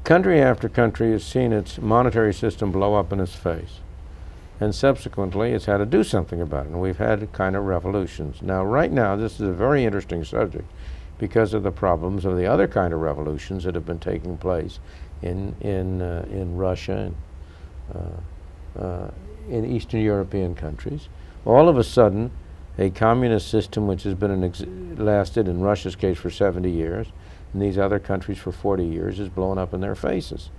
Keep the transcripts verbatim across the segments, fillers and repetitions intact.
country after country has seen its monetary system blow up in its face. And subsequently, it's had to do something about it. And we've had kind of revolutions. Now, right now, this is a very interesting subject because of the problems of the other kind of revolutions that have been taking place in, in, uh, in Russia and uh, uh, in Eastern European countries. All of a sudden, a communist system which has been an ex lasted, in Russia's case, for seventy years, and these other countries for forty years, is blown up in their faces.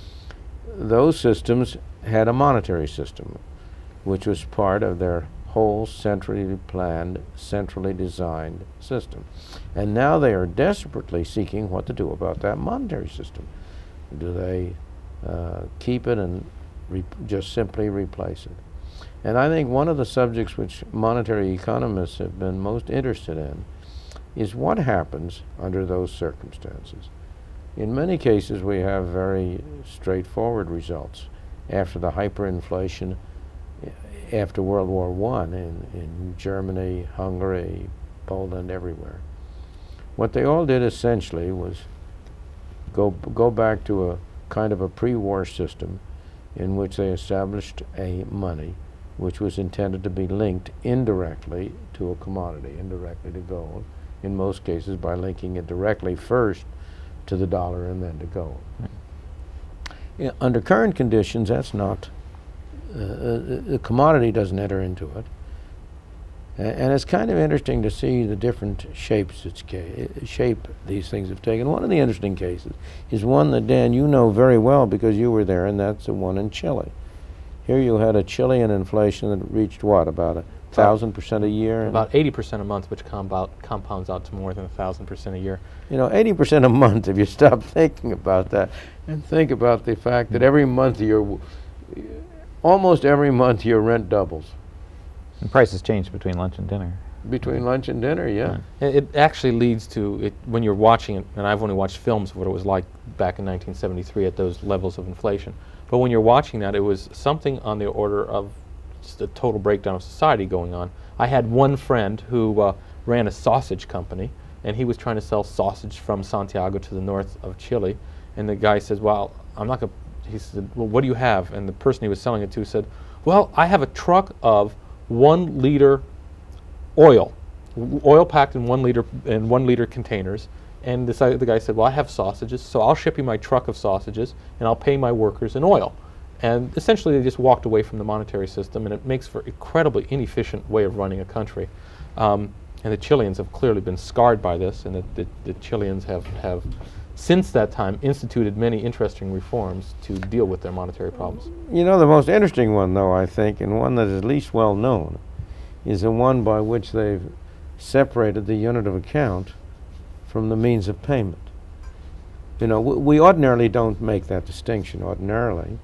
Those systems had a monetary system, which was part of their whole centrally planned, centrally designed system. And now they are desperately seeking what to do about that monetary system. Do they uh, keep it and re just simply replace it? And I think one of the subjects which monetary economists have been most interested in is what happens under those circumstances. In many cases, we have very straightforward results. After the hyperinflation, after World War One in, in Germany, Hungary, Poland, everywhere, what they all did essentially was go, go back to a kind of a pre-war system in which they established a money which was intended to be linked indirectly to a commodity, indirectly to gold, in most cases by linking it directly first to the dollar and then to gold. Right. Yeah, under current conditions, that's not, uh, the commodity doesn't enter into it. A and it's kind of interesting to see the different shapes it's ca shape these things have taken. One of the interesting cases is one that, Dan, you know very well because you were there, and that's the one in Chile. Here you had a Chilean inflation that reached what, about a thousand percent a year? About eighty percent a month, which compound, compounds out to more than a thousand percent a year. You know, eighty percent a month, if you stop thinking about that and think about the fact that every month your, almost every month your rent doubles. And prices change between lunch and dinner. Between lunch and dinner, yeah. It, it actually leads to, it, when you're watching it, and I've only watched films of what it was like back in nineteen seventy-three at those levels of inflation, but when you're watching that, it was something on the order of just a total breakdown of society going on. I had one friend who uh, ran a sausage company, and he was trying to sell sausage from Santiago to the north of Chile, and the guy says, well, I'm not going to, he said, well, what do you have? And the person he was selling it to said, well, I have a truck of one liter oil, oil packed in one liter, in one liter containers. And this, uh, the guy said, well, I have sausages, so I'll ship you my truck of sausages, and I'll pay my workers in oil. And essentially, they just walked away from the monetary system, and it makes for an incredibly inefficient way of running a country. Um, and the Chileans have clearly been scarred by this, and the, the, the Chileans have, have, since that time, instituted many interesting reforms to deal with their monetary problems. You know, the most interesting one, though, I think, and one that is least well known, is the one by which they've separated the unit of account from the means of payment. You know, w we ordinarily don't make that distinction, ordinarily.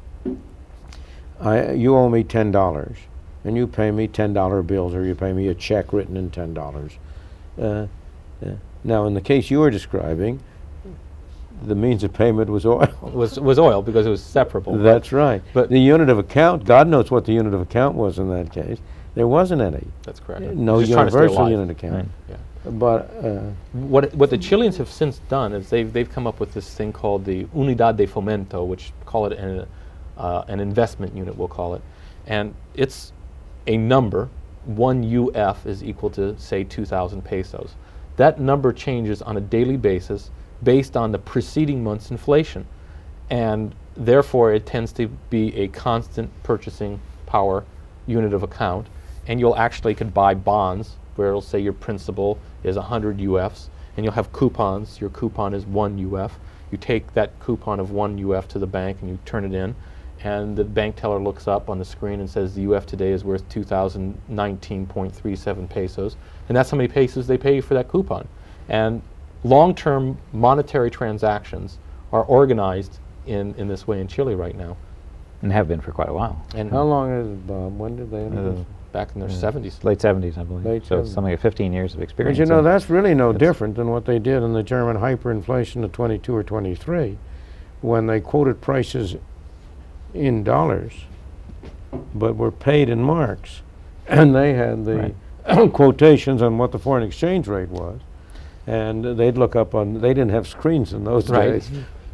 I, you owe me ten dollars, and you pay me ten dollar bills, or you pay me a check written in ten dollars. Uh, uh, now, in the case you were describing, the means of payment was oil. was, was oil, because it was separable. That's right. But the unit of account, God knows what the unit of account was in that case. There wasn't any. That's correct. Uh, no universal unit account. Right. Yeah. But uh, what what the Chileans have since done is they've they've come up with this thing called the Unidad de Fomento, which call it an uh, an investment unit, we'll call it, and it's a number. One U F is equal to, say, two thousand pesos. That number changes on a daily basis based on the preceding month's inflation, and therefore it tends to be a constant purchasing power unit of account. And you'll actually could buy bonds where it'll say your principal is one hundred U Fs, and you'll have coupons. Your coupon is one U F. You take that coupon of one U F to the bank and you turn it in, and the bank teller looks up on the screen and says the U F today is worth two thousand nineteen point three seven pesos, and that's how many pesos they pay you for that coupon. And long-term monetary transactions are organized in, in this way in Chile right now. And have been for quite a while. And how long is it, Bob? When did they uh, back in their yeah. seventies. Late seventies, I believe. Late so it's something like fifteen years of experience. But you know, that's really no different than what they did in the German hyperinflation of twenty-two or twenty-three, when they quoted prices in dollars, but were paid in marks. And they had the right. quotations on what the foreign exchange rate was. And they'd look up on, they didn't have screens in those right. days.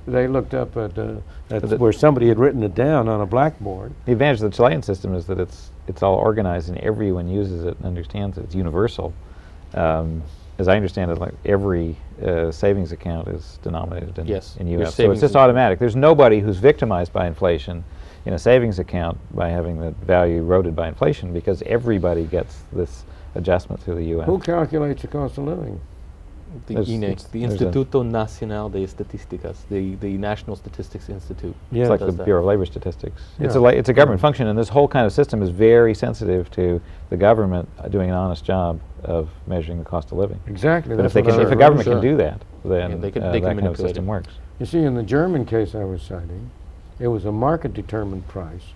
they looked up at, uh, at the- where somebody had written it down on a blackboard. The advantage of the Chilean system is that it's it's all organized and everyone uses it and understands it. It's universal. Um, as I understand it, like every uh, savings account is denominated in, Yes, in your U S. So it's savings just is- automatic. There's nobody who's victimized by inflation in a savings account by having the value eroded by inflation, because everybody gets this adjustment through the U S. Who calculates the cost of living? The There's- I N E, it's- the there's a- Instituto Nacional de Estadísticas, the, the National Statistics Institute. Yeah. It's like does the that. Bureau of Labor Statistics. It's a Yeah. la it's a government function, and this whole kind of system is very sensitive to the government uh, doing an honest job of measuring the cost of living. Exactly. But if that's they what can, I if a wrote government can up. do that, then Yeah, they could- uh, they that can kind of manipulate system it. works. You see, in the German case I was citing, it was a market-determined price.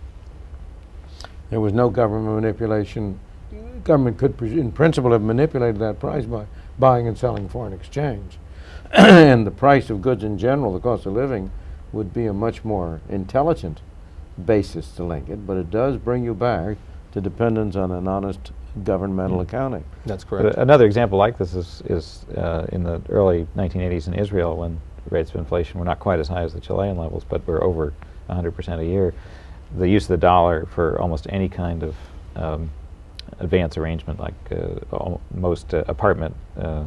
There was no government manipulation. Government could, pres- in principle, have manipulated that price by buying and selling foreign exchange. And the price of goods in general, the cost of living, would be a much more intelligent basis to link it, but it does bring you back to dependence on an honest governmental accounting. That's But correct. a- another example like this is, is uh, in the early nineteen eighties in Israel, when rates of inflation were not quite as high as the Chilean levels, but were over one hundred percent a year. The use of the dollar for almost any kind of um, advance arrangement, like uh, al most uh, apartment uh,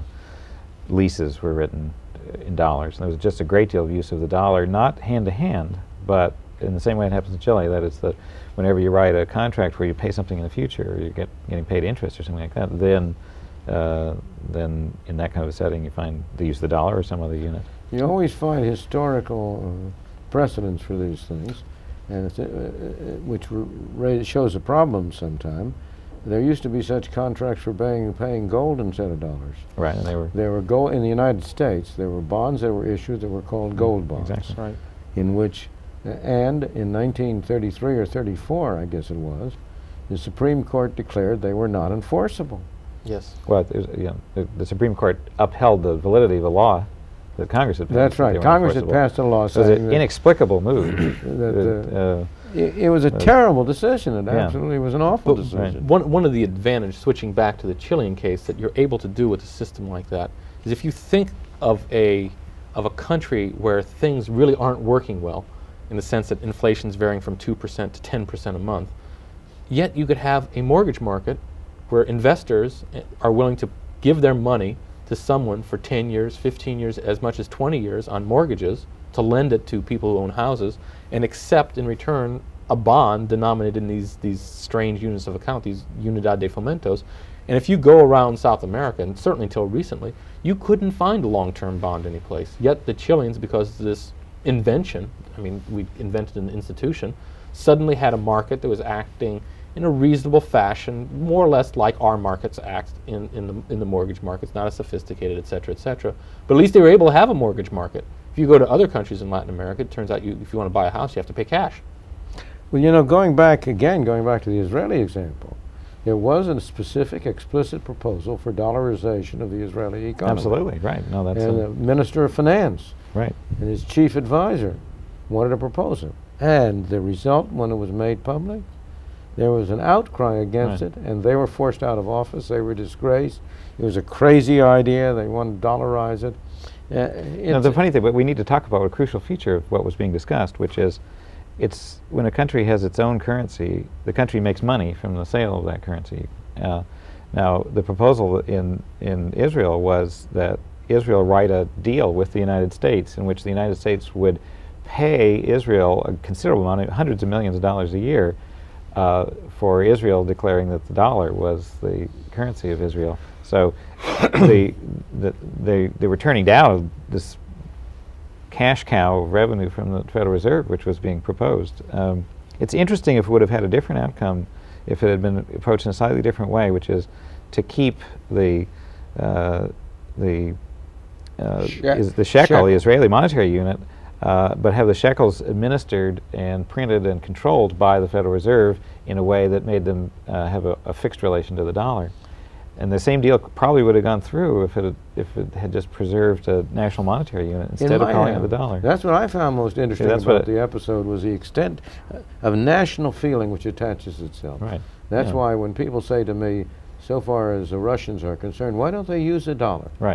leases were written uh, in dollars. And there was just a great deal of use of the dollar, not hand to hand, but in the same way it happens in Chile. That is that whenever you write a contract where you pay something in the future, or you get getting paid interest or something like that, then uh, then in that kind of a setting you find the use of the dollar or some other unit. You always find historical uh, precedents for these things, and it's, uh, uh, which r- ra- shows a problem sometime. There used to be such contracts for paying, paying gold instead of dollars. Right, and they were There were gold in the United States. There were bonds that were issued that were called gold bonds, exactly. That's right. in which, uh, and in nineteen thirty-three or thirty-four, I guess it was, the Supreme Court declared they were not enforceable. Yes. Well, there's, you know, the, the Supreme Court upheld the validity of a law that Congress had passed. That's that right. they were Congress had enforceable. passed a law It was an saying that, inexplicable move. that, that, uh, uh, it, it was a uh, terrible decision. It yeah. absolutely was an awful But decision. one, one of the advantage, switching back to the Chilean case, that you're able to do with a system like that is if you think of a, of a country where things really aren't working well, in the sense that inflation's varying from two percent to ten percent a month, yet you could have a mortgage market where investors eh, are willing to give their money to someone for ten years, fifteen years, as much as twenty years on mortgages to lend it to people who own houses and accept in return a bond denominated in these, these strange units of account, these unidad de fomentos. And if you go around South America, and certainly until recently, you couldn't find a long-term bond anyplace. Yet the Chileans, because of this invention, I mean, we invented an institution, suddenly had a market that was acting in a reasonable fashion, more or less like our markets act in, in, the, in the mortgage markets, not as sophisticated, et cetera, et cetera. But at least they were able to have a mortgage market. If you go to other countries in Latin America, it turns out you, if you want to buy a house, you have to pay cash. Well, you know, going back again, going back to the Israeli example, there was a specific, explicit proposal for dollarization of the Israeli economy. absolutely, right. No, that's And uh, the Minister of Finance right. and his chief advisor wanted to propose it. And the result, when it was made public, there was an outcry against Right. it, and they were forced out of office. They were disgraced. It was a crazy idea. They wanted to dollarize it. Uh, Now, it's the a- funny thing, but we need to talk about a crucial feature of what was being discussed, which is it's when a country has its own currency, the country makes money from the sale of that currency. Uh, now, the proposal in, in Israel was that Israel write a deal with the United States in which the United States would pay Israel a considerable amount, hundreds of millions of dollars a year, uh, for Israel declaring that the dollar was the currency of Israel. So the, the, they, they were turning down this cash cow of revenue from the Federal Reserve, which was being proposed. Um, it's interesting if it would have had a different outcome if it had been approached in a slightly different way, which is to keep the uh, the uh, She- is the shekel, shekel. the Israeli monetary unit, uh, but have the shekels administered and printed and controlled by the Federal Reserve in a way that made them uh, have a, a fixed relation to the dollar. And the same deal probably would have gone through if it had, if it had just preserved a national monetary unit in instead of my calling it hand. the dollar. That's what I found most interesting that's about what the episode was the extent uh, of national feeling which attaches itself. Right. That's Yeah. why when people say to me, so far as the Russians are concerned, why don't they use the dollar? Right.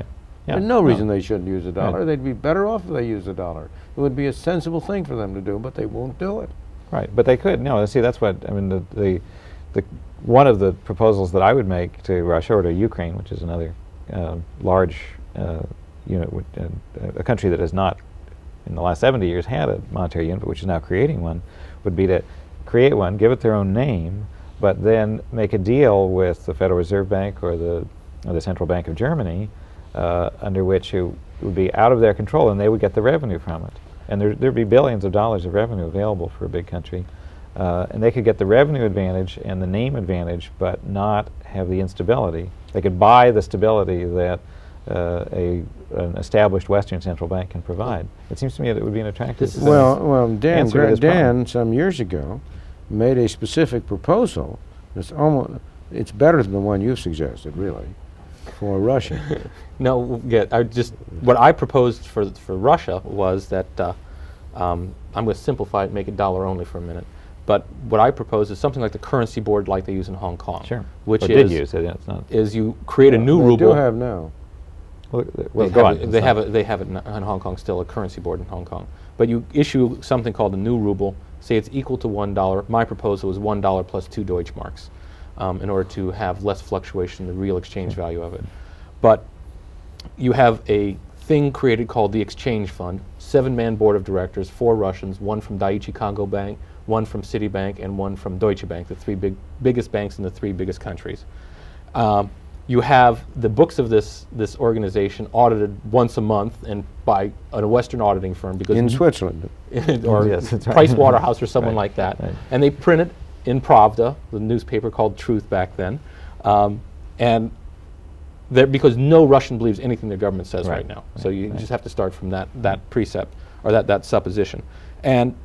Yeah, There's no no. reason they shouldn't use a dollar. Right. They'd be better off if they used a dollar. It would be a sensible thing for them to do, but they won't do it. Right, but they could. No, see, that's what I mean. The, the, the one of the proposals that I would make to Russia or to Ukraine, which is another uh, large, uh, you know, w- uh, a country that has not, in the last seventy years, had a monetary unit, but which is now creating one, would be to create one, give it their own name, but then make a deal with the Federal Reserve Bank or the or the Central Bank of Germany, uh, under which it would be out of their control, and they would get the revenue from it. And there, there'd be billions of dollars of revenue available for a big country. Uh, and they could get the revenue advantage and the name advantage, but not have the instability. They could buy the stability that uh, a, an established Western central bank can provide. It seems to me that it would be an attractive This is- Well, well, Dan, answer to Gra- this Dan, problem. some years ago, made a specific proposal. It's almost, it's better than the one you suggested, really, for Russia. No, yeah, I just what I proposed for for Russia was that uh, um, I'm going to simplify it, and make it dollar only for a minute. But what I propose is something like the currency board, like they use in Hong Kong. Sure. Which or is did use it. Yeah, it's not. is you create a new they ruble. do have now. Well, th- well, they go have on. it, It's they not- have it. They have it in, in Hong Kong still, a currency board in Hong Kong. But you issue something called a new ruble. Say it's equal to one dollar. My proposal is one dollar plus two Deutschmarks, um, in order to have less fluctuation in the real exchange value of it. But you have a thing created called the Exchange Fund, seven-man board of directors, four Russians, one from Daiichi Congo Bank, one from Citibank, and one from Deutsche Bank, the three big, biggest banks in the three biggest countries. Um, you have the books of this this organization audited once a month and by a Western auditing firm, because In Switzerland. or Yes, that's right. Price Waterhouse or someone Right, like that, right. and they print it in Pravda, the newspaper called Truth back then, um, and there, because no Russian believes anything the government says right, Right, now. right, So you right. just have to start from that, that precept, or that, that supposition. And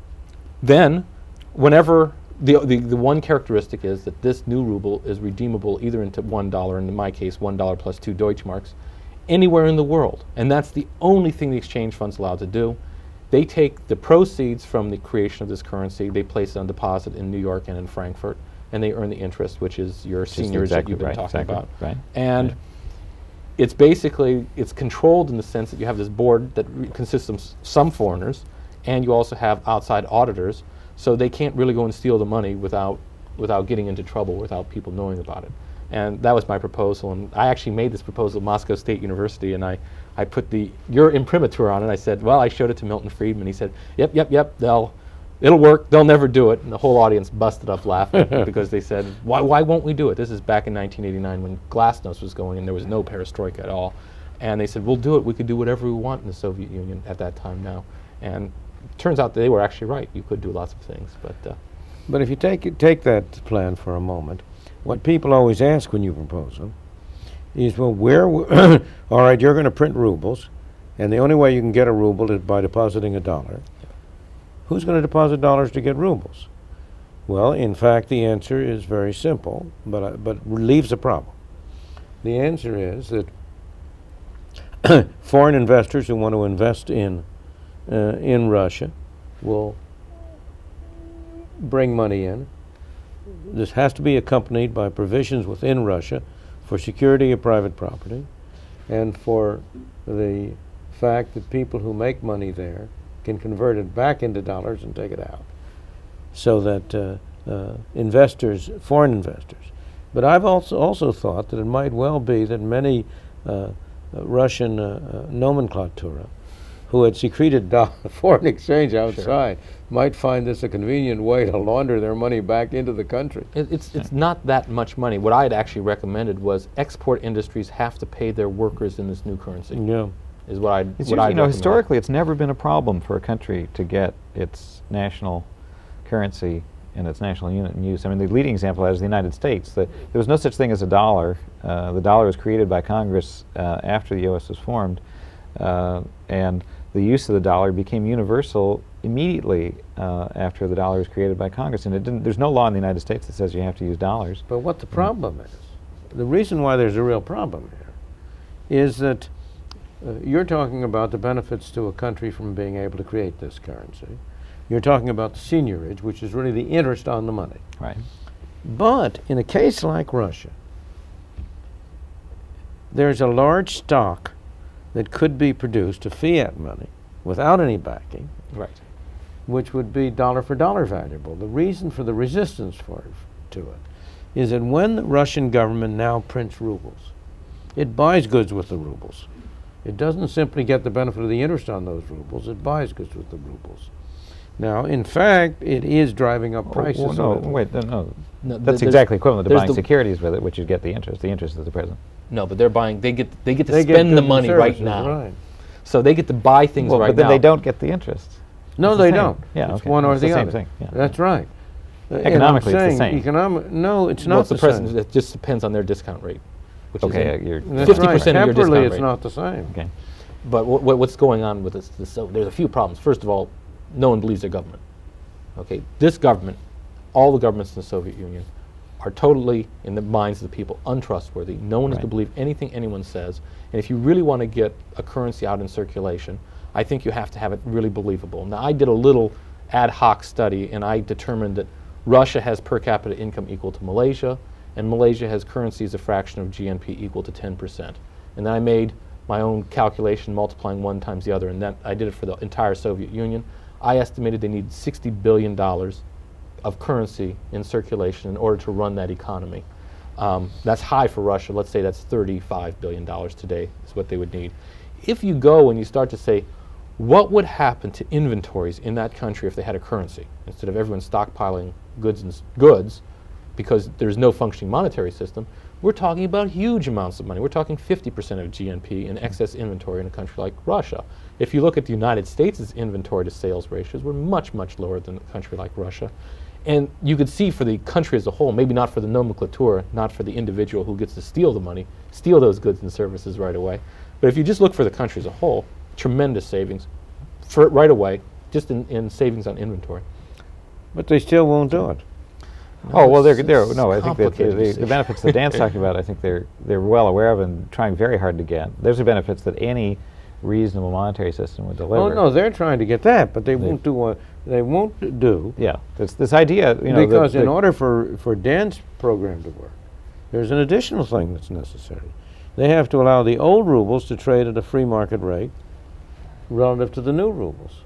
then, whenever, the, the, the one characteristic is that this new ruble is redeemable either into one dollar, and in my case, one dollar plus two Deutschmarks, anywhere in the world. And that's the only thing the exchange fund's allowed to do. They take the proceeds from the creation of this currency, they place it on deposit in New York and in Frankfurt, and they earn the interest, which is your Which is seniorage that exactly you've been right, talking exactly, about. right, And right. it's basically, it's controlled in the sense that you have this board that re- consists of s- some foreigners, and you also have outside auditors, so they can't really go and steal the money without, without getting into trouble, without people knowing about it. And that was my proposal, and I actually made this proposal at Moscow State University, and I, I put the, your imprimatur on it. I said, well, I showed it to Milton Friedman. He said, yep, yep, yep, they'll, it'll work, they'll never do it. And the whole audience busted up laughing because they said, why, why won't we do it? This is back in nineteen eighty-nine when Glasnost was going and there was no perestroika at all. And they said, we'll do it, we could do whatever we want in the Soviet Union at that time now. And it turns out that they were actually right. You could do lots of things, but uh, But if you take, it- take that plan for a moment, what people always ask when you propose them is, well, where, w- all right, you're going to print rubles, and the only way you can get a ruble is by depositing a dollar. Who's going to deposit dollars to get rubles? Well, in fact, the answer is very simple, but, uh, but leaves a problem. The answer is that foreign investors who want to invest in, uh, in Russia will bring money in. This has to be accompanied by provisions within Russia for security of private property and for the fact that people who make money there can convert it back into dollars and take it out, so that uh, uh, investors, foreign investors. But I've also also thought that it might well be that many uh, uh, Russian uh, uh, nomenclatura who had secreted do- foreign exchange outside might find this a convenient way to launder their money back into the country. it, it's, it's not that much money. What I had actually recommended was export industries have to pay their workers in this new currency, Yeah. is what I'd, It's what usually, I'd you know, recommend. historically, it's never been a problem for a country to get its national currency and its national unit in use. I mean, the leading example of that is the United States. The, there was no such thing as a dollar. Uh, the dollar was created by Congress uh, after the U S was formed, uh, and the use of the dollar became universal immediately uh, after the dollar was created by Congress. And it didn't, there's no law in the United States that says you have to use dollars. But what the problem is, the reason why there's a real problem here is that uh, you're talking about the benefits to a country from being able to create this currency. You're talking about the seniorage, which is really the interest on the money. Right. But in a case like Russia, there's a large stock that could be produced to fiat money without any backing, Right. which would be dollar for dollar valuable. The reason for the resistance for it, to it is that when the Russian government now prints rubles, it buys goods with the rubles. It doesn't simply get the benefit of the interest on those rubles, it buys goods with the rubles. Now, in fact, it is driving up prices. Oh, no, a little. wait, no, no. No, th- That's there's- exactly equivalent to there's buying the- securities with it, which you get the interest. The interest is the present. No, but they're buying. They get. They get to They get spend goods the and money right services, now. Right. So they get to buy things Well, right but then now. they don't get the interest. No, It's the they same. don't. Yeah, it's okay. one or It's the, the same other. thing, yeah. That's right. Uh, and I'm Economically, it's the saying same. Economic, no, it's Well, not it's the, the present. same. It just depends on their discount rate. Which Okay, is uh, you're That's fifty right. percent of your Temporally, discount it's rate. not the same. okay. But wh- wh- what's going on with this, this? So there's a few problems. First of all, no one believes their government. Okay, this government, all the governments in the Soviet Union, are totally, in the minds of the people, untrustworthy. No one is Right. to believe anything anyone says. And if you really want to get a currency out in circulation, I think you have to have it really believable. Now, I did a little ad hoc study, and I determined that Russia has per capita income equal to Malaysia, and Malaysia has currency as a fraction of G N P equal to ten percent. And then I made my own calculation multiplying one times the other, and that I did it for the entire Soviet Union. I estimated they needed sixty billion dollars of currency in circulation in order to run that economy. Um, that's high for Russia. Let's say that's thirty-five billion dollars today is what they would need. If you go and you start to say, what would happen to inventories in that country if they had a currency, instead of everyone stockpiling goods and s- goods, because there's no functioning monetary system, we're talking about huge amounts of money. We're talking fifty percent of G N P in excess inventory in a country like Russia. If you look at the United States' inventory to sales ratios, we're much, much lower than a country like Russia. And you could see for the country as a whole, maybe not for the nomenclature, not for the individual who gets to steal the money, steal those goods and services right away. But if you just look for the country as a whole, tremendous savings for right away, just in, in savings on inventory. But they still won't do it. Oh, well, they're, it's- they're, it's no, I think that the, complicated the, the decision. benefits that Dan's talking about, I think they're, they're well aware of and trying very hard to get. Those are benefits that any reasonable monetary system would deliver. Oh, no, they're trying to get that, but they, They- won't do what they won't do. Yeah, this, this idea, you know, Because the, in the- order for, for Dan's program to work, there's an additional thing that's necessary. They have to allow the old rubles to trade at a free market rate relative to the new rubles.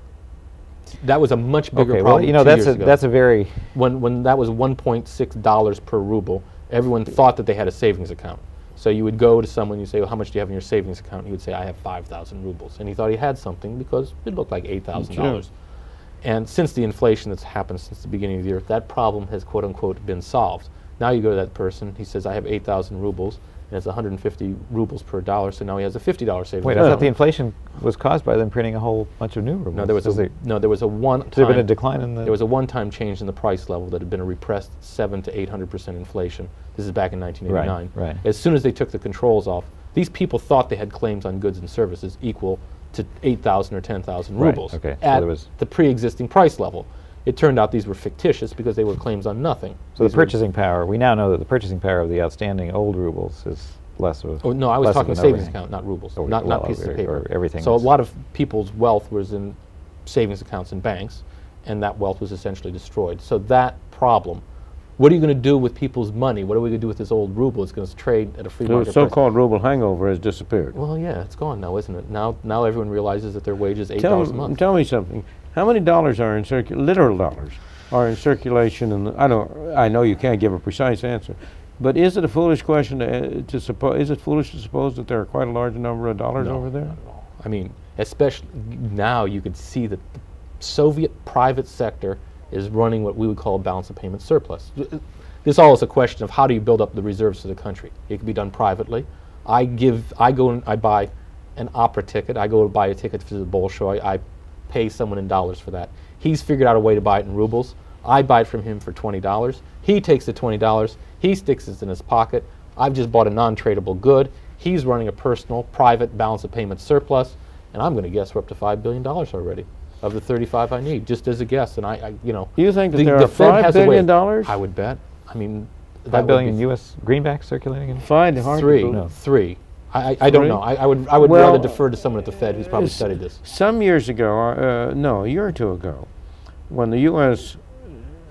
That was a much bigger okay, problem. well, you know, two that's years a, ago. that's a very, when when that was one point six dollars per ruble, everyone thought that they had a savings account. So you would go to someone, you say, well, how much do you have in your savings account? And he would say, I have five thousand rubles. And he thought he had something because it looked like eight thousand dollars. And since the inflation that's happened since the beginning of the year, that problem has, quote unquote, been solved. Now you go to that person, he says, I have eight thousand rubles, and it's one hundred fifty rubles per dollar, so now he has a fifty dollar savings wait, I account. thought the inflation was caused by them printing a whole bunch of new rubles. No, there was Is a there, no, there was a one has there been a time decline in the... there was a one-time change in the price level that had been a repressed seven to eight hundred percent inflation. This is back in nineteen eighty-nine. Right, right. As soon as they took the controls off, these people thought they had claims on goods and services equal to eight thousand or ten thousand Right, rubles okay, so at there was- the pre-existing price level. It turned out these were fictitious because they were claims on nothing. So the These were- purchasing power, we now know that the purchasing power of the outstanding old rubles is less of a... Oh, no, I was less of talking an savings overhang. account, not rubles, Or- not, not well, pieces or- of paper. or everything So a that's- lot of people's wealth was in savings accounts in banks, and that wealth was essentially destroyed. So that problem, what are you going to do with people's money? What are we going to do with this old ruble? It's going to trade at a free The market price. so-called ruble hangover has disappeared. Well, yeah, it's gone now, isn't it? Now, now everyone realizes that their wage is eight Tell, dollars a month. tell me something. How many dollars are in circu- literal dollars are in circulation? In the, I don't. I know you can't give a precise answer, but is it a foolish question to, uh, to suppose? Is it foolish to suppose that there are quite a large number of dollars No, over there? not at all. I mean, especially now, you could see that the Soviet private sector is running what we would call a balance of payment surplus. This all is a question of how do you build up the reserves of the country. It can be done privately. I give, I go and I buy an opera ticket. I go to buy a ticket to the Bolshoi. I pay someone in dollars for that. He's figured out a way to buy it in rubles. I buy it from him for twenty dollars. He takes the twenty dollars. He sticks it in his pocket. I've just bought a non-tradable good. He's running a personal, private balance of payment surplus, and I'm going to guess we're up to five billion dollars already of the thirty-five I need, just as a guess. And I, I you know, You think that the, there the are Fed five has a way- billion dollars? I would bet. I mean, that Five would billion be U S greenbacks circulating in? Fine, hard to three, believe. No. three. I, I, I don't Three? know. I, I would, I would Well, rather defer to someone at the Fed who's probably It's- studied this. Some years ago, uh, no, a year or two ago, when the U S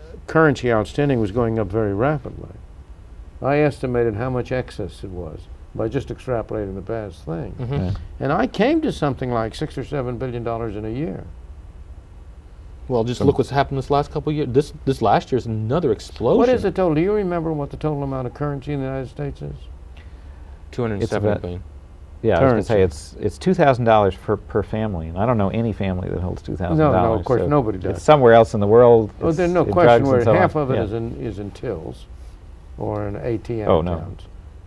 currency outstanding was going up very rapidly, I estimated how much excess it was by just extrapolating the past thing. Mm-hmm. Yeah. And I came to something like six or seven billion dollars in a year. Well, just Some- look what's happened this last couple of years. This this last year is another explosion. What is the total? Do you remember what the total amount of currency in the United States is? two hundred It's seven about- billion. Yeah, I was going to say Currency. it's it's two thousand dollars per per family, and I don't know any family that holds two thousand dollars. No, no, of course, so nobody does. It's somewhere else in the world. Oh, it's there's no in question drugs where and so half on. of it Yeah. is in is in tills or in A T M Oh, no. accounts.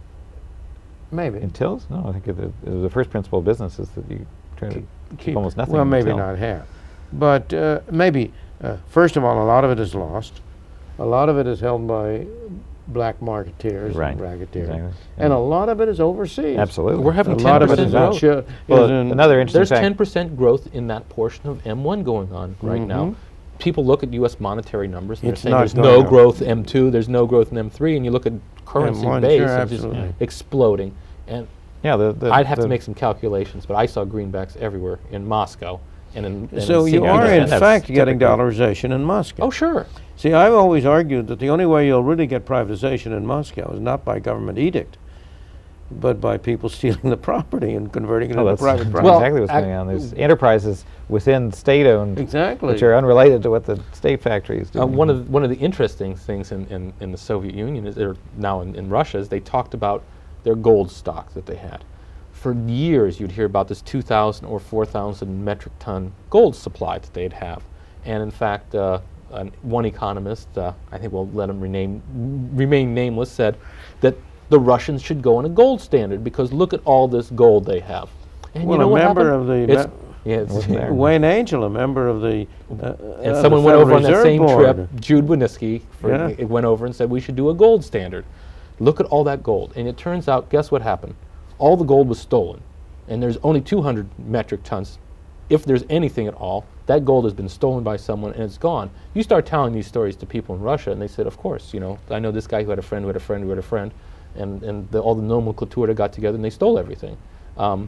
Maybe. In tills? No, I think it, it, the first principle of business is that you try to keep, almost nothing. Well, in the maybe till. not half. But uh, maybe, uh, first of all, a lot of it is lost. A lot of it is held by black marketeers Right. and racketeers. Exactly. And Yeah. a lot of it is overseas. Absolutely. We're having A ten lot of it percent is, growth. in, Chi- Well, is in another interesting There's fact. ten percent growth in that portion of M one going on right now. Mhm. People look at U S monetary numbers and It's they're saying not there's going no up. growth in M two, there's no growth in M three, and you look at currency M one, base, sure, it's just absolutely. exploding. And Yeah, the, the, I'd have the, to make some calculations, but I saw greenbacks everywhere in Moscow and in. And So in you Saint are, in Petersburg. That's fact, getting typical. dollarization in Moscow. Oh, sure. See, I've always argued that the only way you'll really get privatization in Moscow is not by government edict, but by people stealing the property and converting it Oh, into that's, private that's property. Well, exactly what's ac- going on. There's enterprises within state-owned, Exactly. which are unrelated to what the state factories do. Uh, one of the, one of the interesting things in, in, in the Soviet Union is, or now in, in Russia, is they talked about their gold stock that they had. For years, you'd hear about this two thousand or four thousand metric ton gold supply that they'd have, and in fact, uh, an, one economist, uh, I think we'll let him rename, remain nameless, said that the Russians should go on a gold standard because look at all this gold they have. And Well, you know a what member happened? of the It's- me- yeah, it's- Wasn't there. Wayne Angel, a member of the uh, And uh, someone the went Federal over on that Reserve same Board. trip, Jude Winniski, for, Yeah. it went over and said we should do a gold standard. Look at all that gold. And it turns out, guess what happened? All the gold was stolen. And there's only two hundred metric tons. If there's anything at all, that gold has been stolen by someone and it's gone. You start telling these stories to people in Russia and they said, of course, you know, I know this guy who had a friend who had a friend who had a friend, and, and the, all the nomenclatura got together and they stole everything. Um,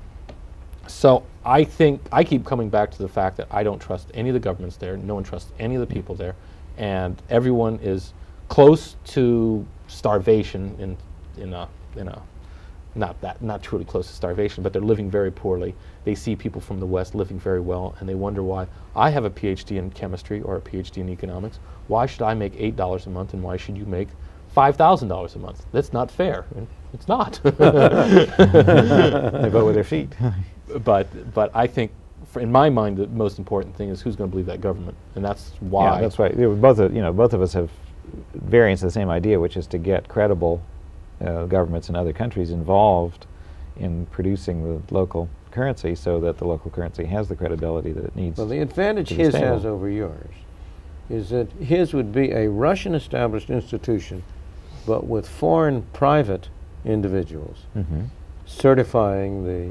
So I think, I keep coming back to the fact that I don't trust any of the governments there, no one trusts any of the people there, and everyone is close to starvation in, in a, in a, not that, not truly close to starvation, but they're living very poorly. They see people from the West living very well, and they wonder why. I have a P H D in chemistry or a P H D in economics. Why should I make eight dollars a month, and why should you make five thousand dollars a month? That's not fair. And it's not. They vote with their feet. But but I think, for in my mind, the most important thing is who's going to believe that government, and that's why. Yeah, that's right. Yeah, both of, you know, both of us have variants of the same idea, which is to get credible uh, governments in other countries involved in producing the local currency, so that the local currency has the credibility that it needs. Well, the advantage to be his stable. has over yours is that his would be a Russian-established institution, but with foreign private individuals Mm-hmm. certifying the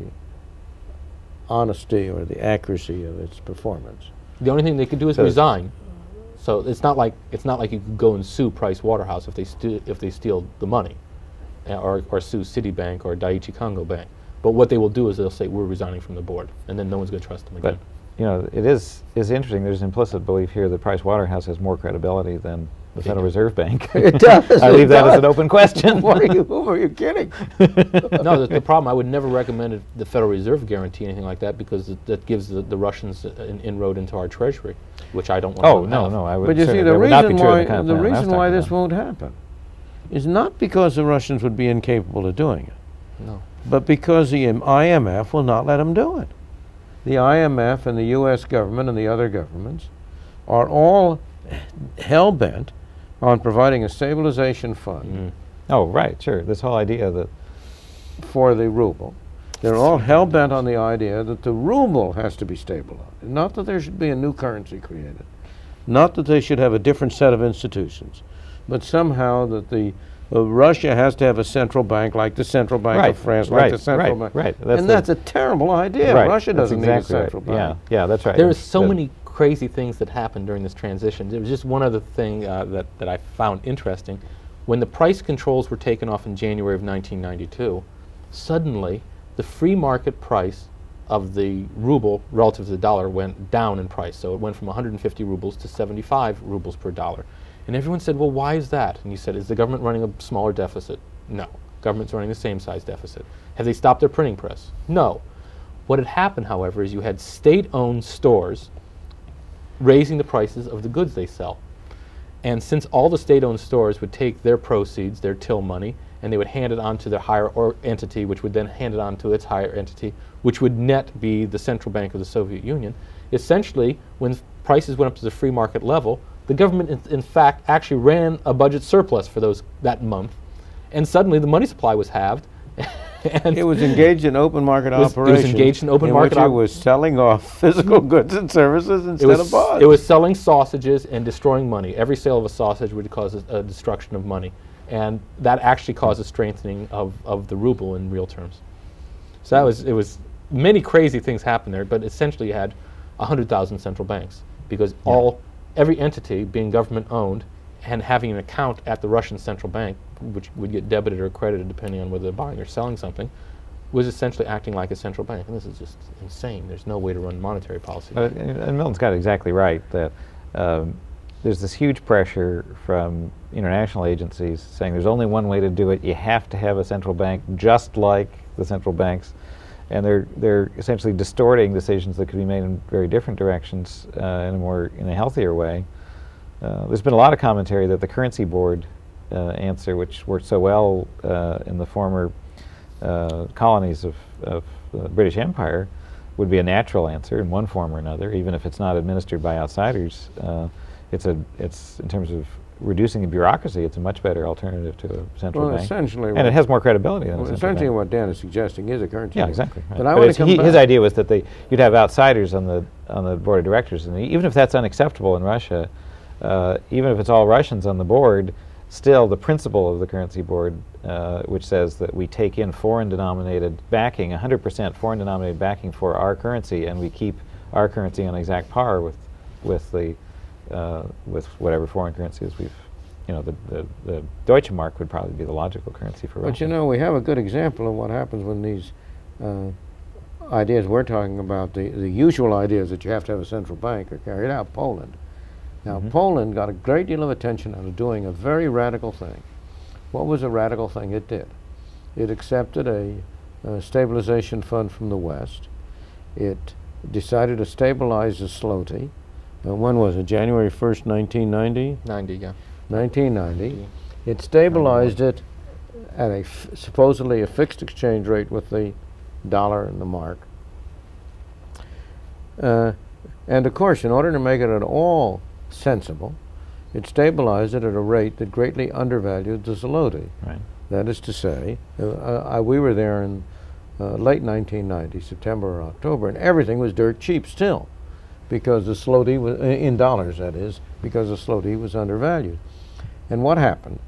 honesty or the accuracy of its performance. The only thing they could do is So- resign. So it's not like it's not like you could go and sue Price Waterhouse if they stu- if they steal the money, uh, or or sue Citibank or Daiichi Congo Bank. But what they will do is they'll say we're resigning from the board, and then no one's going to trust them But again. you know, it is is interesting. There's an implicit belief here that Price Waterhouse has more credibility than the Federal Reserve Bank. It does, I it leave that as does. an open question. What are you, whom are you kidding? No, the, the problem, I would never recommend it, the Federal Reserve guarantee anything like that, because it, that gives the, the Russians uh, an inroad into our treasury, which I don't want Oh to no, have. no, I would. But you see, certainly- the that would not be reason true in why, the, kind of the plan I was reason why talking this about. won't happen is not because the Russians would be incapable of doing it, No. but because the I M F will not let them do it. The I M F and the U S government and the other governments are all hell-bent on providing a stabilization fund Mm. Oh right, sure. This whole idea that for the ruble. They're all hell-bent on the idea that the ruble has to be stabilized. Not that there should be a new currency created. Not that they should have a different set of institutions. But somehow that the uh, Russia has to have a central bank like the Central Bank Right, of France, like right, the Central right, Bank. right. That's and the- that's a terrible idea. right, Russia that's doesn't exactly need a right. central bank. Yeah, yeah, that's right. There It is was so the- many crazy things that happened during this transition. There was just one other thing uh, that, that I found interesting. When the price controls were taken off in January of nineteen ninety-two, suddenly the free market price of the ruble relative to the dollar went down in price. So it went from one hundred fifty rubles to seventy-five rubles per dollar. And everyone said, well, why is that? And you said, is the government running a smaller deficit? No. Government's running the same size deficit. Have they stopped their printing press? No. What had happened, however, is you had state-owned stores raising the prices of the goods they sell. And since all the state-owned stores would take their proceeds, their till money, and they would hand it on to their higher or entity, which would then hand it on to its higher entity, which would net be the central bank of the Soviet Union, essentially, when prices went up to the free market level, the government, in, in fact, actually ran a budget surplus for those that month, and suddenly the money supply was halved. And it was engaged in open market it was, operations. It was engaged in open in market which it was selling off physical goods and services instead it was, of bonds. It was selling sausages and destroying money. Every sale of a sausage would cause a, a destruction of money. And that actually caused a strengthening of, of the ruble in real terms. So that was, it was, many crazy things happened there, but essentially you had one hundred thousand central banks because yeah. all, every entity being government owned and having an account at the Russian central bank, which would get debited or credited depending on whether they're buying or selling something, was essentially acting like a central bank. And this is just insane. There's no way to run monetary policy. Uh, and, and Milton's got it exactly right that um, there's this huge pressure from international agencies saying there's only one way to do it. You have to have a central bank just like the central banks. And they're, they're essentially distorting decisions that could be made in very different directions uh, in a more, in a healthier way. Uh, there's been a lot of commentary that the currency board uh, answer, which worked so well uh, in the former uh, colonies of, of the British Empire, would be a natural answer in one form or another, even if it's not administered by outsiders. Uh, it's a, it's in terms of reducing the bureaucracy, it's a much better alternative to a central well, bank. Essentially, and it has more credibility than well, a central essentially bank. what Dan is suggesting is a currency. Yeah, exactly. Right. But I but want to come he, back. his idea was that they, you'd have outsiders on the on the board of directors, and even if that's unacceptable in Russia, uh, even if it's all Russians on the board, still the principle of the currency board, uh, which says that we take in foreign-denominated backing, one hundred percent foreign-denominated backing for our currency, and we keep our currency on exact par with with the uh, with whatever foreign currencies we've. You know, the, the, the Deutsche Mark would probably be the logical currency for Russia. But you know, we have a good example of what happens when these uh, ideas we're talking about, the, the usual ideas that you have to have a central bank, are carried out. Poland. Now, mm-hmm. Poland got a great deal of attention out of doing a very radical thing. What was a radical thing it did? It accepted a, a stabilization fund from the West. It decided to stabilize the zloty. Uh, when was it? January first, nineteen ninety? ninety, yeah. nineteen ninety. It stabilized it at a f supposedly a fixed exchange rate with the dollar and the mark. Uh, and of course, in order to make it at all sensible, it stabilized it at a rate that greatly undervalued the zloty. Right. That is to say, uh, I, we were there in uh, late nineteen ninety, September or October, and everything was dirt cheap still, because the zloty was, in dollars that is, because the zloty was undervalued. And what happened?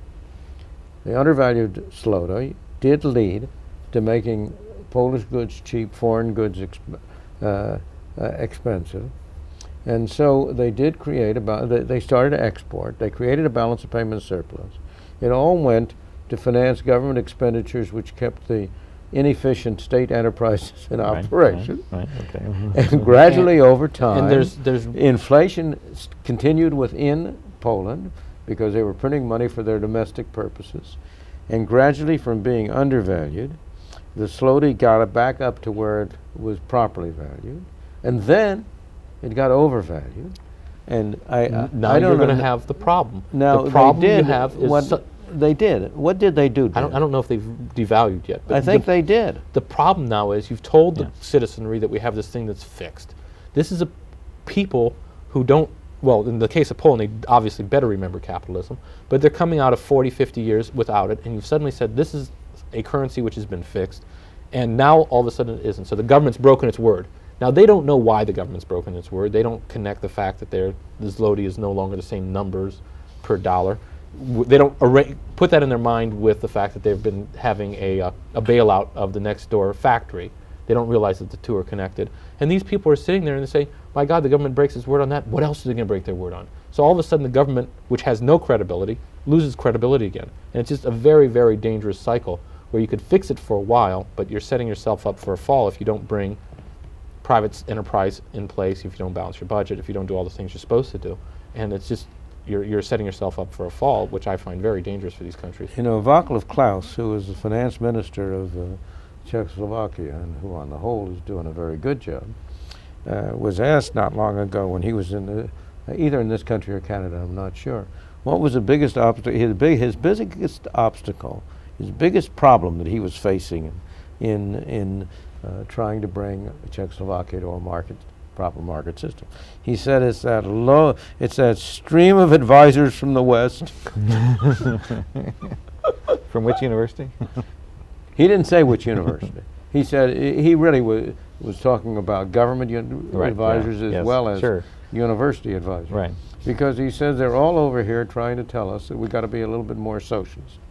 The undervalued zloty did lead to making Polish goods cheap, foreign goods exp uh, uh, expensive. And so they did create about, they, they started to export. They created a balance of payment surplus. It all went to finance government expenditures, which kept the inefficient state enterprises in right, operation. Right, right, okay. And gradually over time, and there's, there's inflation s continued within Poland, because they were printing money for their domestic purposes. And gradually, from being undervalued, the zloty got it back up to where it was properly valued. And then it got overvalued. And I, I, now I you're don't going to know. have the problem. Now, the problem they did you have is what so they did. What did they do? I don't, I don't know if they've devalued yet. But I think the, they did. The problem now is you've told yeah. the citizenry that we have this thing that's fixed. This is a people who don't, well, in the case of Poland, they obviously better remember capitalism, but they're coming out of forty, fifty years without it, and you've suddenly said this is a currency which has been fixed, and now all of a sudden it isn't. So the government's broken its word. Now they don't know why the government's broken its word. They don't connect the fact that their the zloty is no longer the same numbers per dollar. W they don't put that in their mind with the fact that they've been having a, uh, a bailout of the next door factory. They don't realize that the two are connected. And these people are sitting there and they say, my God, the government breaks its word on that. What else are they going to break their word on? So all of a sudden the government, which has no credibility, loses credibility again. And it's just a very, very dangerous cycle where you could fix it for a while, but you're setting yourself up for a fall if you don't bring private enterprise in place, if you don't balance your budget, if you don't do all the things you're supposed to do. And it's just, you're, you're setting yourself up for a fall, which I find very dangerous for these countries. You know, Václav Klaus, who was the finance minister of uh, Czechoslovakia, and who on the whole is doing a very good job, uh, was asked not long ago when he was in the, uh, either in this country or Canada, I'm not sure, what was the biggest obstacle, his, big, his biggest obstacle, his biggest problem that he was facing in, in uh, trying to bring Czechoslovakia to a market, proper market system. He said it's that low, it's that stream of advisors from the West. From which university? He didn't say which university. He said I he really was was talking about government right, advisors yeah, as yes, well as sure. university advisors. Right. Because he says they're all over here trying to tell us that we've got to be a little bit more socialist.